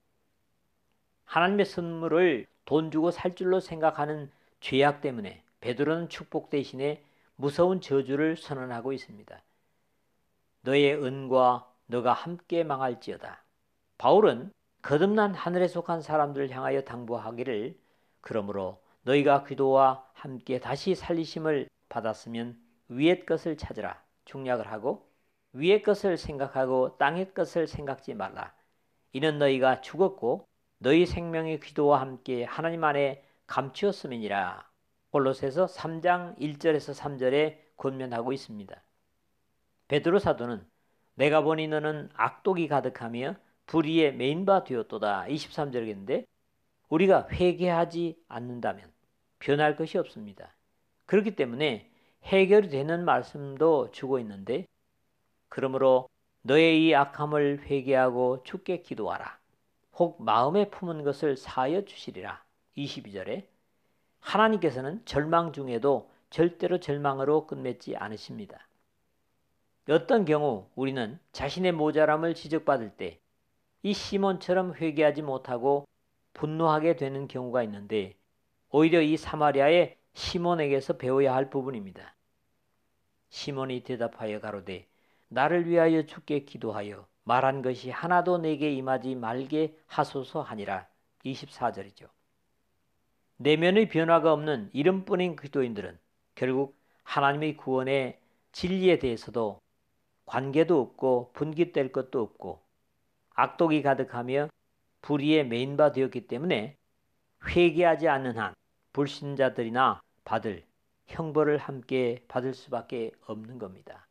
하나님의 선물을 돈 주고 살 줄로 생각하는 죄악 때문에 베드로는 축복 대신에 무서운 저주를 선언하고 있습니다. 너의 은과 너가 함께 망할지어다. 바울은 거듭난 하늘에 속한 사람들을 향하여 당부하기를 그러므로 너희가 기도와 함께 다시 살리심을 받았으면 위의 것을 찾으라 중약을 하고 위의 것을 생각하고 땅의 것을 생각지 말라. 이는 너희가 죽었고 너희 생명의 기도와 함께 하나님 안에 감추었음이니라. 골로새서 삼 장 일 절에서 삼 절에 권면하고 있습니다. 베드로 사도는 내가 보니 너는 악독이 가득하며 불의에 메인바 되었도다. 이십삼 절인데 우리가 회개하지 않는다면 변할 것이 없습니다. 그렇기 때문에 해결이 되는 말씀도 주고 있는데 그러므로 너의 이 악함을 회개하고 주께 기도하라. 혹 마음에 품은 것을 사하여 주시리라. 이십이 절에 하나님께서는 절망 중에도 절대로 절망으로 끝맺지 않으십니다. 어떤 경우 우리는 자신의 모자람을 지적받을 때 이 시몬처럼 회개하지 못하고 분노하게 되는 경우가 있는데 오히려 이 사마리아의 시몬에게서 배워야 할 부분입니다. 시몬이 대답하여 가로되 나를 위하여 주께 기도하여 말한 것이 하나도 내게 임하지 말게 하소서 하니라. 이십사 절이죠. 내면의 변화가 없는 이름뿐인 기도인들은 결국 하나님의 구원의 진리에 대해서도 관계도 없고 분깃될 것도 없고 악독이 가득하며 불의에 메인바 되었기 때문에 회개하지 않는 한 불신자들이나 받을 형벌을 함께 받을 수밖에 없는 겁니다.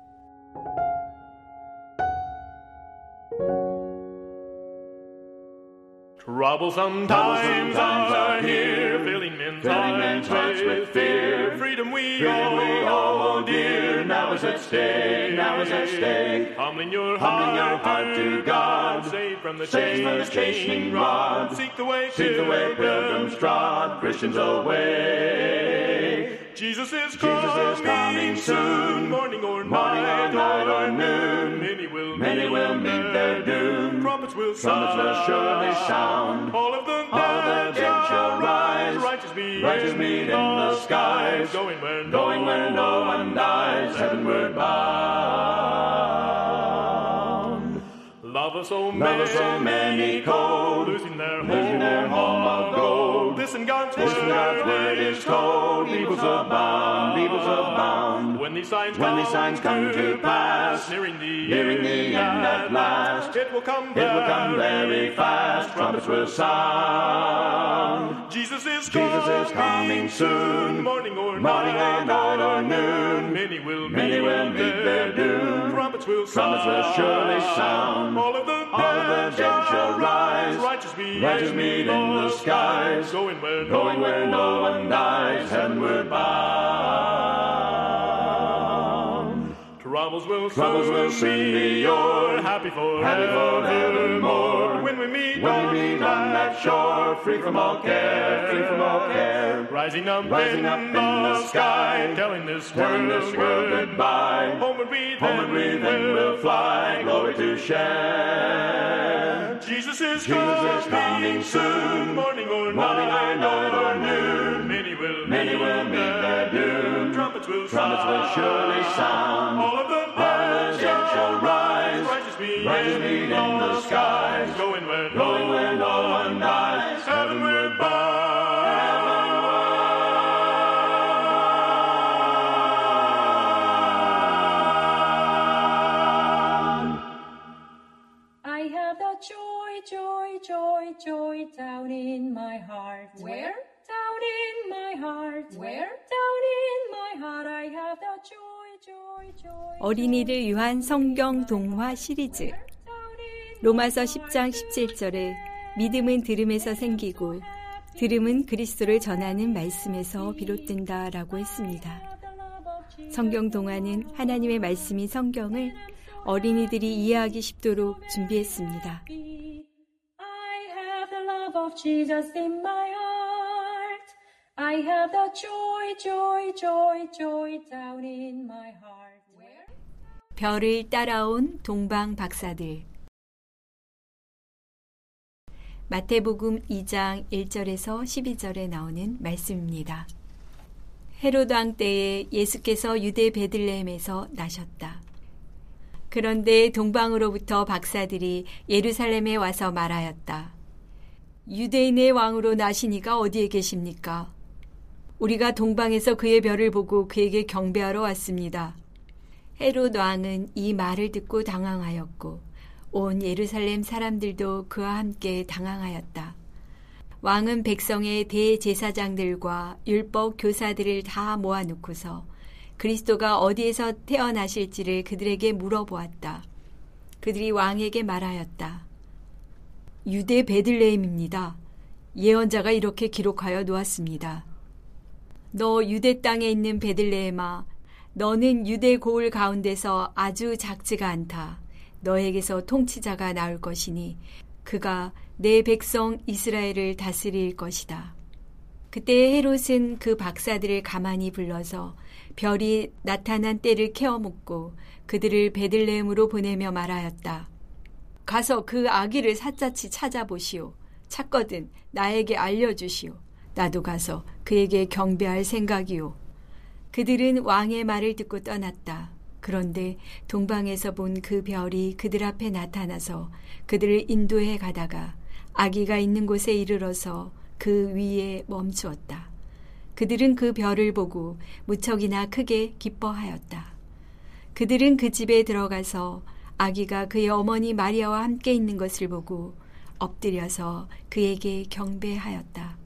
Troublesome times are here, filling men's hearts with fear. Freedom we all hold dear, now is at stake, now is at stake. Humbling your heart to God, save from the chastening rod. Seek the way, seek the way pilgrims trod, Christians away. Jesus is coming soon, morning or night or noon. Many will many will meet their doom. Trumpets will surely sound. All of the dead shall rise. Righteous meet in the skies. Going where going where no one dies. Heavenward bound. Lovers so many, so many cold, losing their losing their home of gold. Listen, God's word, Listen, God's word is told. Evils abound, evils abound. When these signs when come, these signs come to pass, nearing the nearing the end at last, it will come. It will come very fast. Trumpets will sound. Jesus is Jesus is coming soon. Morning or morning or night or noon. Many will many will meet their doom. Trumpets will trumpets will surely sound. All of the all of the dead shall rise. Righteous meet righteous meet in the skies. Going where going where no one dies. Heavenward bound. Troubles will Troubles will soon be yours. Happy for happy forevermore. When we meet when we meet on that shore, free from all care, free from all care. Rising up, rising up in the sky, telling this telling world, this world goodbye. Homeward we homeward we then will fly, glory to share. Jesus is Jesus coming, is coming soon. Morning or morning night, night or noon. Many will many will meet their doom. Trumpets will trumpets will surely sound. All of the dead shall rise. Righteous meet righteous meet in the skies. Going where going where no one dies. Heavenward bound. Joy, joy, joy, joy down in my heart. Where? Down in my heart. Where? Down in my heart I have the joy, 어린이를 위한 성경 동화 시리즈. 로마서 십 장 십칠 절에 믿음은 들음에서 생기고 들음은 그리스도를 전하는 말씀에서 비롯된다라고 했습니다. 성경 동화는 하나님의 말씀인 성경을 어린이들이 이해하기 쉽도록 준비했습니다. I have the love of Jesus in my heart. I have the joy, joy, joy, joy down in my heart. 별을 따라온 동방 박사들. 마태복음 이 장 일 절에서 십이 절에 나오는 말씀입니다. 헤로드 왕 때에 예수께서 유대 베들레헴에서 나셨다. 그런데 동방으로부터 박사들이 예루살렘에 와서 말하였다. 유대인의 왕으로 나시니가 어디에 계십니까? 우리가 동방에서 그의 별을 보고 그에게 경배하러 왔습니다. 헤롯 왕은 이 말을 듣고 당황하였고 온 예루살렘 사람들도 그와 함께 당황하였다. 왕은 백성의 대제사장들과 율법 교사들을 다 모아놓고서 그리스도가 어디에서 태어나실지를 그들에게 물어보았다. 그들이 왕에게 말하였다. 유대 베들레헴입니다. 예언자가 이렇게 기록하여 놓았습니다. 너 유대 땅에 있는 베들레헴아, 너는 유대 고을 가운데서 아주 작지가 않다. 너에게서 통치자가 나올 것이니 그가 내 백성 이스라엘을 다스릴 것이다. 그때 헤롯은 그 박사들을 가만히 불러서 별이 나타난 때를 케어묻고 그들을 베들레헴으로 보내며 말하였다. 가서 그 아기를 샅샅이 찾아보시오. 찾거든 나에게 알려주시오. 나도 가서 그에게 경배할 생각이오. 그들은 왕의 말을 듣고 떠났다. 그런데 동방에서 본 그 별이 그들 앞에 나타나서 그들을 인도해 가다가 아기가 있는 곳에 이르러서 그 위에 멈추었다. 그들은 그 별을 보고 무척이나 크게 기뻐하였다. 그들은 그 집에 들어가서 아기가 그의 어머니 마리아와 함께 있는 것을 보고 엎드려서 그에게 경배하였다.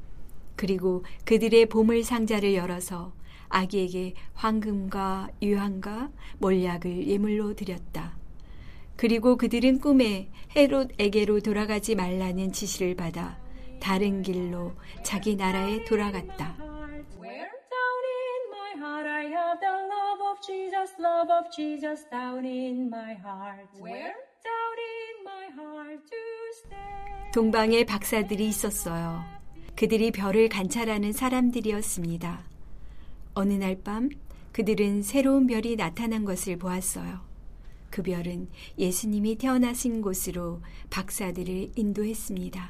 그리고 그들의 보물 상자를 열어서 아기에게 황금과 유황과 몰약을 예물로 드렸다. 그리고 그들은 꿈에 헤롯에게로 돌아가지 말라는 지시를 받아 다른 길로 자기 나라에 돌아갔다. Where down in my heart I have the love of Jesus, love of Jesus down in my heart. Where down in my heart to stay. 동방에 박사들이 있었어요. 그들이 별을 관찰하는 사람들이었습니다. 어느 날 밤 그들은 새로운 별이 나타난 것을 보았어요. 그 별은 예수님이 태어나신 곳으로 박사들을 인도했습니다.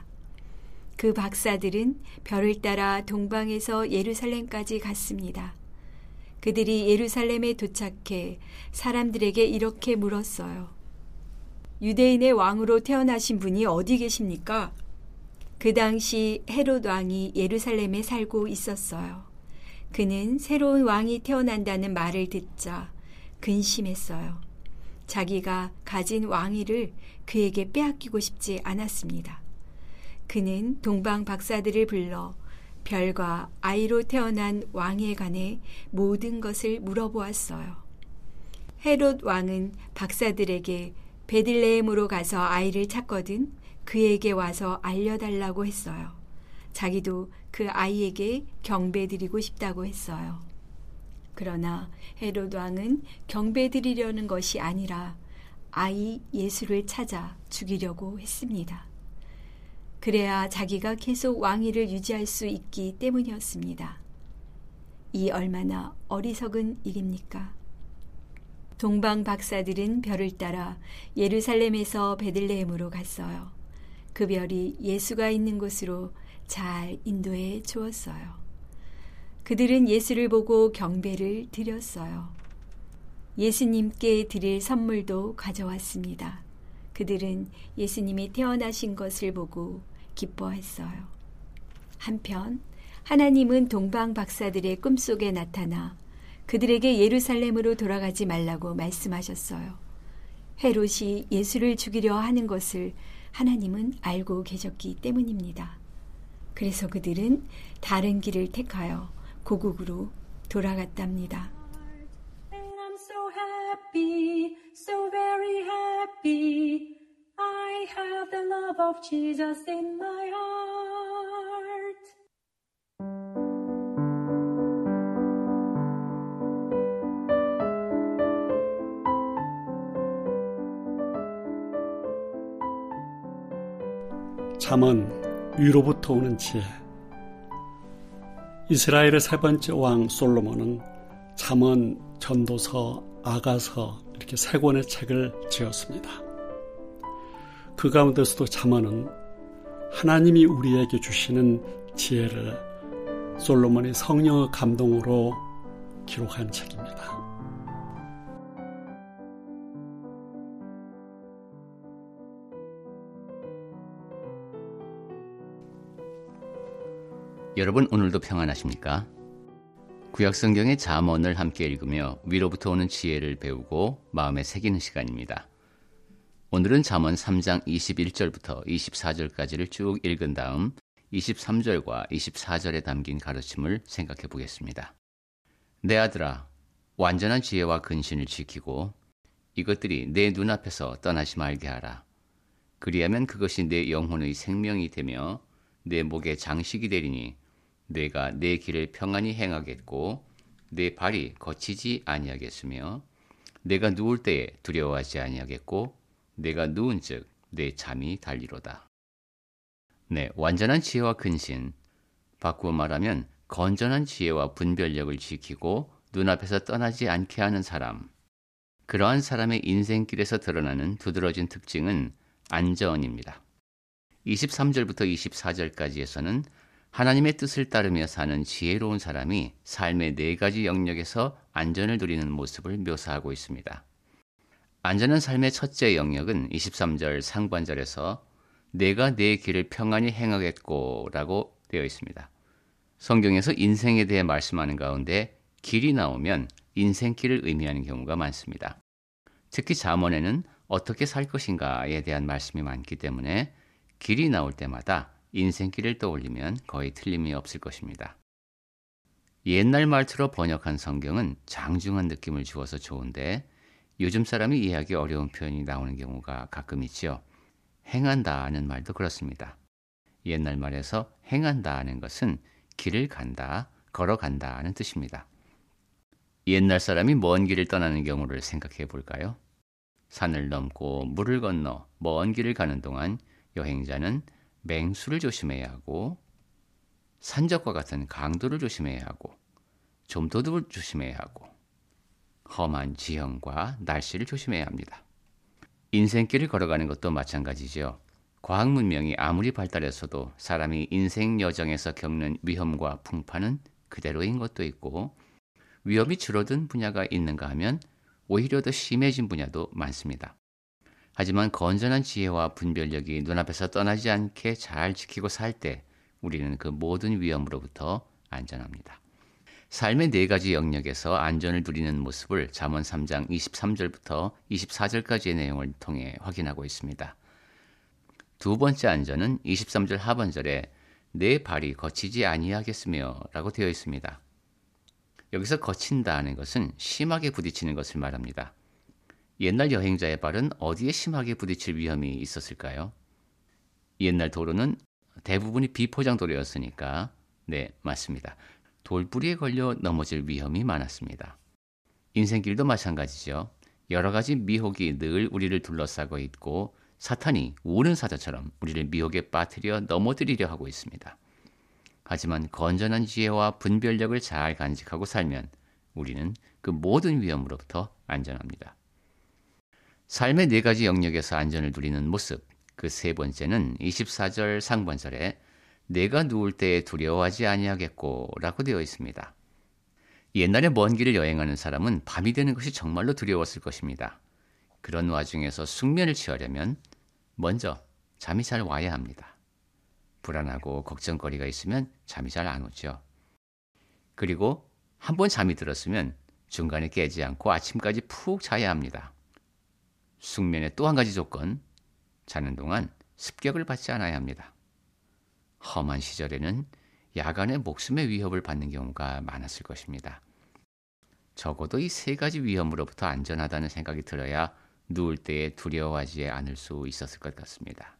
그 박사들은 별을 따라 동방에서 예루살렘까지 갔습니다. 그들이 예루살렘에 도착해 사람들에게 이렇게 물었어요. 유대인의 왕으로 태어나신 분이 어디 계십니까? 그 당시 헤롯 왕이 예루살렘에 살고 있었어요. 그는 새로운 왕이 태어난다는 말을 듣자 근심했어요. 자기가 가진 왕위를 그에게 빼앗기고 싶지 않았습니다. 그는 동방 박사들을 불러 별과 아이로 태어난 왕에 관해 모든 것을 물어보았어요. 헤롯 왕은 박사들에게 베들레헴으로 가서 아이를 찾거든 그에게 와서 알려달라고 했어요. 자기도 그 아이에게 경배드리고 싶다고 했어요. 그러나 헤롯 왕은 경배드리려는 것이 아니라 아이 예수를 찾아 죽이려고 했습니다. 그래야 자기가 계속 왕위를 유지할 수 있기 때문이었습니다. 이 얼마나 어리석은 일입니까? 동방 박사들은 별을 따라 예루살렘에서 베들레헴으로 갔어요. 그 별이 예수가 있는 곳으로 잘 인도해 주었어요. 그들은 예수를 보고 경배를 드렸어요. 예수님께 드릴 선물도 가져왔습니다. 그들은 예수님이 태어나신 것을 보고 기뻐했어요. 한편 하나님은 동방 박사들의 꿈속에 나타나 그들에게 예루살렘으로 돌아가지 말라고 말씀하셨어요. 헤롯이 예수를 죽이려 하는 것을 하나님은 알고 계셨기 때문입니다. 그래서 그들은 다른 길을 택하여 고국으로 돌아갔답니다. In a be. I have the love of Jesus in my heart. 잠언, 위로부터 오는 지혜. 이스라엘의 세 번째 왕 솔로몬은 잠언, 전도서, 아가서 이렇게 세 권의 책을 지었습니다. 그 가운데서도 잠언은 하나님이 우리에게 주시는 지혜를 솔로몬이 성령의 감동으로 기록한 책입니다. 여러분, 오늘도 평안하십니까? 구약성경의 잠언을 함께 읽으며 위로부터 오는 지혜를 배우고 마음에 새기는 시간입니다. 오늘은 잠언 삼 장 이십일 절부터 이십사 절까지를 쭉 읽은 다음 이십삼 절과 이십사 절에 담긴 가르침을 생각해 보겠습니다. 내 아들아, 완전한 지혜와 근신을 지키고 이것들이 내 눈앞에서 떠나지 말게 하라. 그리하면 그것이 내 영혼의 생명이 되며 내 목의 장식이 되리니 내가 내 길을 평안히 행하겠고 내 발이 거치지 아니하겠으며 내가 누울 때에 두려워하지 아니하겠고 내가 누운즉 내 잠이 달리로다. 네, 완전한 지혜와 근신, 바꾸어 말하면 건전한 지혜와 분별력을 지키고 눈앞에서 떠나지 않게 하는 사람. 그러한 사람의 인생길에서 드러나는 두드러진 특징은 안전입니다. 이십삼 절부터 이십사 절까지에서는 하나님의 뜻을 따르며 사는 지혜로운 사람이 삶의 네 가지 영역에서 안전을 누리는 모습을 묘사하고 있습니다. 안전한 삶의 첫째 영역은 이십삼 절 상반절에서 내가 내 길을 평안히 행하겠고 라고 되어 있습니다. 성경에서 인생에 대해 말씀하는 가운데 길이 나오면 인생길을 의미하는 경우가 많습니다. 특히 잠언에는 어떻게 살 것인가에 대한 말씀이 많기 때문에 길이 나올 때마다 인생길을 떠올리면 거의 틀림이 없을 것입니다. 옛날 말투로 번역한 성경은 장중한 느낌을 주어서 좋은데 요즘 사람이 이해하기 어려운 표현이 나오는 경우가 가끔 있죠. 행한다는 말도 그렇습니다. 옛날 말에서 행한다는 것은 길을 간다, 걸어간다는 뜻입니다. 옛날 사람이 먼 길을 떠나는 경우를 생각해 볼까요? 산을 넘고 물을 건너 먼 길을 가는 동안 여행자는 맹수를 조심해야 하고 산적과 같은 강도를 조심해야 하고 좀도둑을 조심해야 하고 험한 지형과 날씨를 조심해야 합니다. 인생길을 걸어가는 것도 마찬가지죠. 과학 문명이 아무리 발달했어도 사람이 인생 여정에서 겪는 위험과 풍파는 그대로인 것도 있고 위험이 줄어든 분야가 있는가 하면 오히려 더 심해진 분야도 많습니다. 하지만 건전한 지혜와 분별력이 눈앞에서 떠나지 않게 잘 지키고 살 때 우리는 그 모든 위험으로부터 안전합니다. 삶의 네 가지 영역에서 안전을 누리는 모습을 잠언 삼 장 이십삼 절부터 이십사 절까지의 내용을 통해 확인하고 있습니다. 두 번째 안전은 이십삼 절 하반절에 내 발이 거치지 아니하겠으며 라고 되어 있습니다. 여기서 거친다는 것은 심하게 부딪히는 것을 말합니다. 옛날 여행자의 발은 어디에 심하게 부딪힐 위험이 있었을까요? 옛날 도로는 대부분이 비포장 도로였으니까 네, 맞습니다. 돌부리에 걸려 넘어질 위험이 많았습니다. 인생길도 마찬가지죠. 여러 가지 미혹이 늘 우리를 둘러싸고 있고 사탄이 우는 사자처럼 우리를 미혹에 빠뜨려 넘어뜨리려 하고 있습니다. 하지만 건전한 지혜와 분별력을 잘 간직하고 살면 우리는 그 모든 위험으로부터 안전합니다. 삶의 네 가지 영역에서 안전을 누리는 모습, 그 세 번째는 이십사 절 상반절에 내가 누울 때에 두려워하지 아니하겠고 라고 되어 있습니다. 옛날에 먼 길을 여행하는 사람은 밤이 되는 것이 정말로 두려웠을 것입니다. 그런 와중에서 숙면을 취하려면 먼저 잠이 잘 와야 합니다. 불안하고 걱정거리가 있으면 잠이 잘 안 오죠. 그리고 한번 잠이 들었으면 중간에 깨지 않고 아침까지 푹 자야 합니다. 숙면의 또 한 가지 조건, 자는 동안 습격을 받지 않아야 합니다. 험한 시절에는 야간에 목숨의 위협을 받는 경우가 많았을 것입니다. 적어도 이 세 가지 위험으로부터 안전하다는 생각이 들어야 누울 때에 두려워하지 않을 수 있었을 것 같습니다.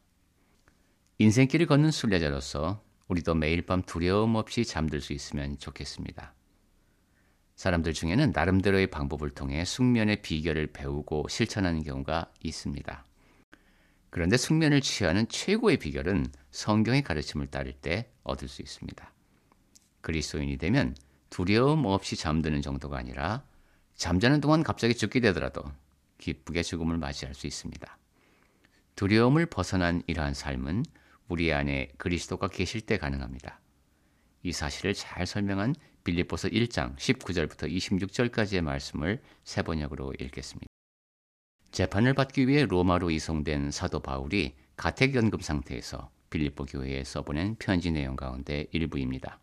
인생길을 걷는 순례자로서 우리도 매일 밤 두려움 없이 잠들 수 있으면 좋겠습니다. 사람들 중에는 나름대로의 방법을 통해 숙면의 비결을 배우고 실천하는 경우가 있습니다. 그런데 숙면을 취하는 최고의 비결은 성경의 가르침을 따를 때 얻을 수 있습니다. 그리스도인이 되면 두려움 없이 잠드는 정도가 아니라 잠자는 동안 갑자기 죽게 되더라도 기쁘게 죽음을 맞이할 수 있습니다. 두려움을 벗어난 이러한 삶은 우리 안에 그리스도가 계실 때 가능합니다. 이 사실을 잘 설명한 빌립보서 일 장 십구 절부터 이십육 절까지의 말씀을 세 번역으로 읽겠습니다. 재판을 받기 위해 로마로 이송된 사도 바울이 가택연금 상태에서 빌립보 교회에 써보낸 편지 내용 가운데 일부입니다.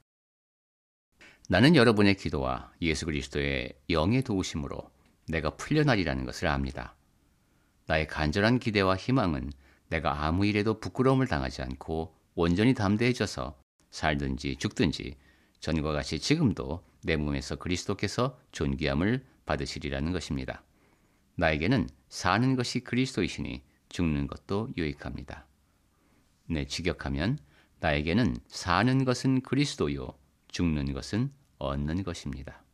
나는 여러분의 기도와 예수 그리스도의 영의 도우심으로 내가 풀려나리라는 것을 압니다. 나의 간절한 기대와 희망은 내가 아무 일에도 부끄러움을 당하지 않고 온전히 담대해져서 살든지 죽든지 전과 같이 지금도 내 몸에서 그리스도께서 존귀함을 받으시리라는 것입니다. 나에게는 사는 것이 그리스도이시니 죽는 것도 유익합니다. 네, 직역하면 나에게는 사는 것은 그리스도요 죽는 것은 얻는 것입니다.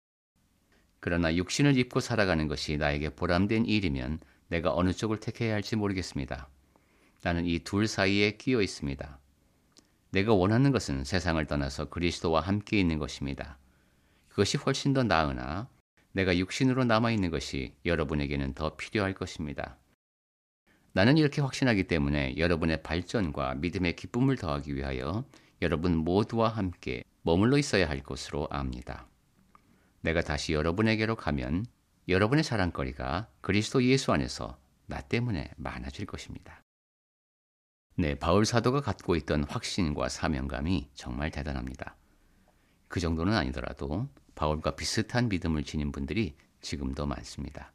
그러나 육신을 입고 살아가는 것이 나에게 보람된 일이면 내가 어느 쪽을 택해야 할지 모르겠습니다. 나는 이 둘 사이에 끼어 있습니다. 내가 원하는 것은 세상을 떠나서 그리스도와 함께 있는 것입니다. 그것이 훨씬 더 나으나 내가 육신으로 남아있는 것이 여러분에게는 더 필요할 것입니다. 나는 이렇게 확신하기 때문에 여러분의 발전과 믿음의 기쁨을 더하기 위하여 여러분 모두와 함께 머물러 있어야 할 것으로 압니다. 내가 다시 여러분에게로 가면 여러분의 자랑거리가 그리스도 예수 안에서 나 때문에 많아질 것입니다. 네, 바울 사도가 갖고 있던 확신과 사명감이 정말 대단합니다. 그 정도는 아니더라도 바울과 비슷한 믿음을 지닌 분들이 지금도 많습니다.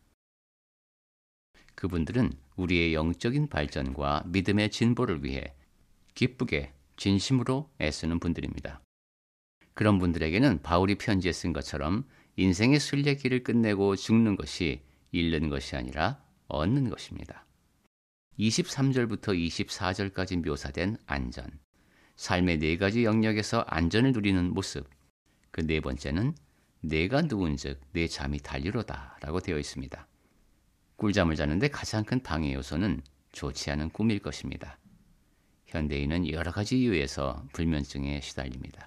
그분들은 우리의 영적인 발전과 믿음의 진보를 위해 기쁘게 진심으로 애쓰는 분들입니다. 그런 분들에게는 바울이 편지에 쓴 것처럼 인생의 순례길을 끝내고 죽는 것이 잃는 것이 아니라 얻는 것입니다. 이십삼 절부터 이십사 절까지 묘사된 안전, 삶의 네 가지 영역에서 안전을 누리는 모습, 그 네 번째는 내가 누운즉 내 잠이 달리로다 라고 되어 있습니다. 꿀잠을 자는데 가장 큰 방해 요소는 좋지 않은 꿈일 것입니다. 현대인은 여러 가지 이유에서 불면증에 시달립니다.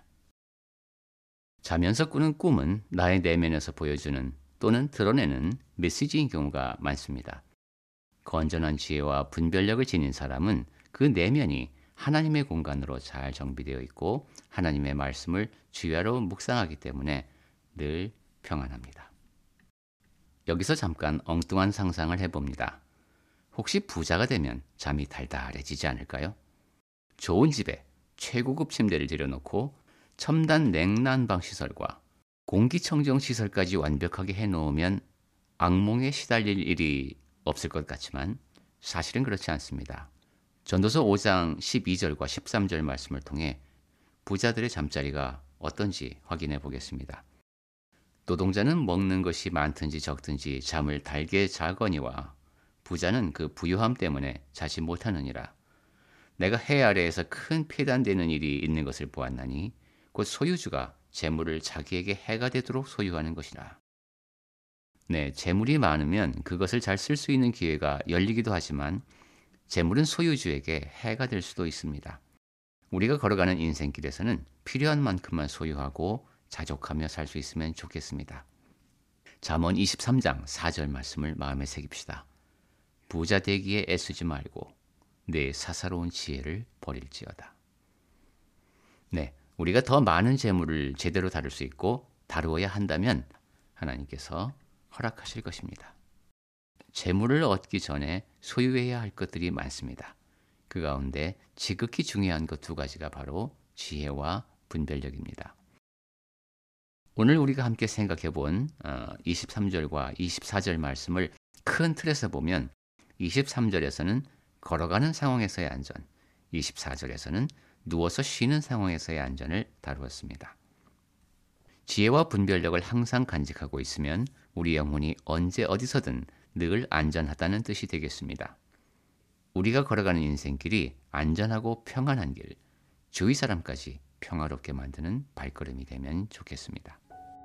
자면서 꾸는 꿈은 나의 내면에서 보여주는 또는 드러내는 메시지인 경우가 많습니다. 건전한 지혜와 분별력을 지닌 사람은 그 내면이 하나님의 공간으로 잘 정비되어 있고 하나님의 말씀을 주야로 묵상하기 때문에 늘 평안합니다. 여기서 잠깐 엉뚱한 상상을 해봅니다. 혹시 부자가 되면 잠이 달달해지지 않을까요? 좋은 집에 최고급 침대를 들여놓고 첨단 냉난방 시설과 공기청정 시설까지 완벽하게 해놓으면 악몽에 시달릴 일이 없을 것 같지만 사실은 그렇지 않습니다. 전도서 오 장 십이 절과 십삼 절 말씀을 통해 부자들의 잠자리가 어떤지 확인해 보겠습니다. 노동자는 먹는 것이 많든지 적든지 잠을 달게 자거니와 부자는 그 부유함 때문에 자지 못하느니라. 내가 해 아래에서 큰 폐단되는 일이 있는 것을 보았나니 곧 소유주가 재물을 자기에게 해가 되도록 소유하는 것이라. 네, 재물이 많으면 그것을 잘 쓸 수 있는 기회가 열리기도 하지만 재물은 소유주에게 해가 될 수도 있습니다. 우리가 걸어가는 인생길에서는 필요한 만큼만 소유하고 자족하며 살 수 있으면 좋겠습니다. 잠언 이십삼 장 사 절 말씀을 마음에 새깁시다. 부자 되기에 애쓰지 말고 내 사사로운 지혜를 버릴지어다. 네, 우리가 더 많은 재물을 제대로 다룰 수 있고 다루어야 한다면 하나님께서 허락하실 것입니다. 재물을 얻기 전에 소유해야 할 것들이 많습니다. 그 가운데 지극히 중요한 것 두 가지가 바로 지혜와 분별력입니다. 오늘 우리가 함께 생각해 본 이십삼 절과 이십사 절 말씀을 큰 틀에서 보면 이십삼 절에서는 걸어가는 상황에서의 안전, 이십사 절에서는 누워서 쉬는 상황에서의 안전을 다루었습니다. 지혜와 분별력을 항상 간직하고 있으면 우리 영혼이 언제 어디서든 늘 안전하다는 뜻이 되겠습니다. 우리가 걸어가는 인생길이 안전하고 평안한 길, 주위 사람까지 평화롭게 만드는 발걸음이 되면 좋겠습니다.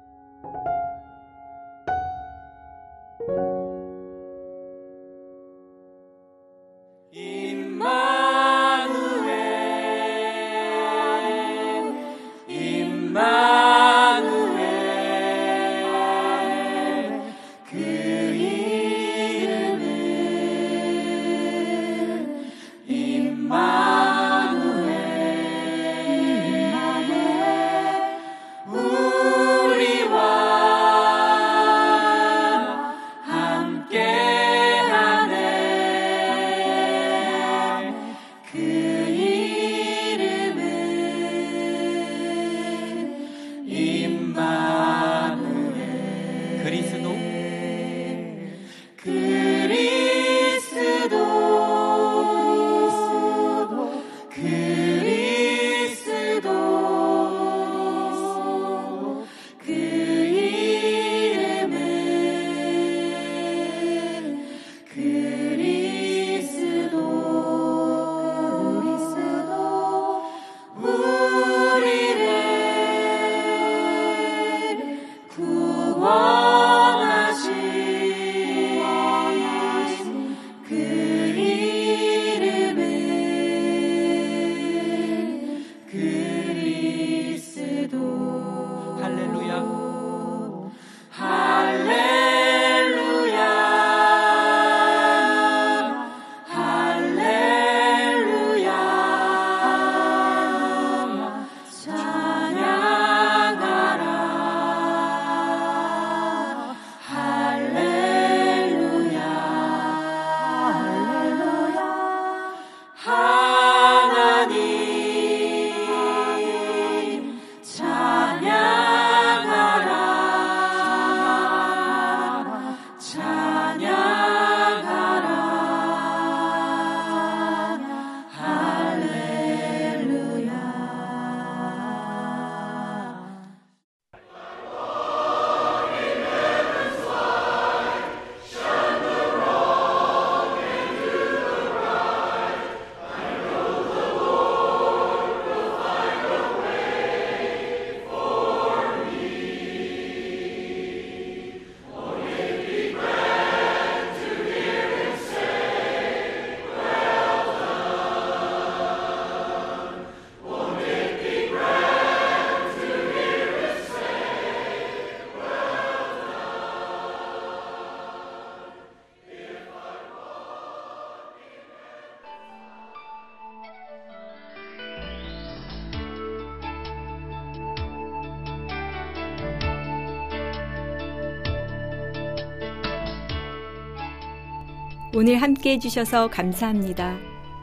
오늘 함께 해주셔서 감사합니다.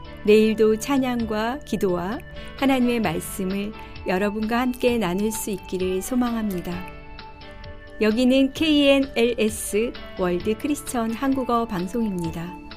내일도 찬양과 기도와 하나님의 말씀을 여러분과 함께 나눌 수 있기를 소망합니다. 여기는 케이엔엘에스 월드 크리스천 한국어 방송입니다.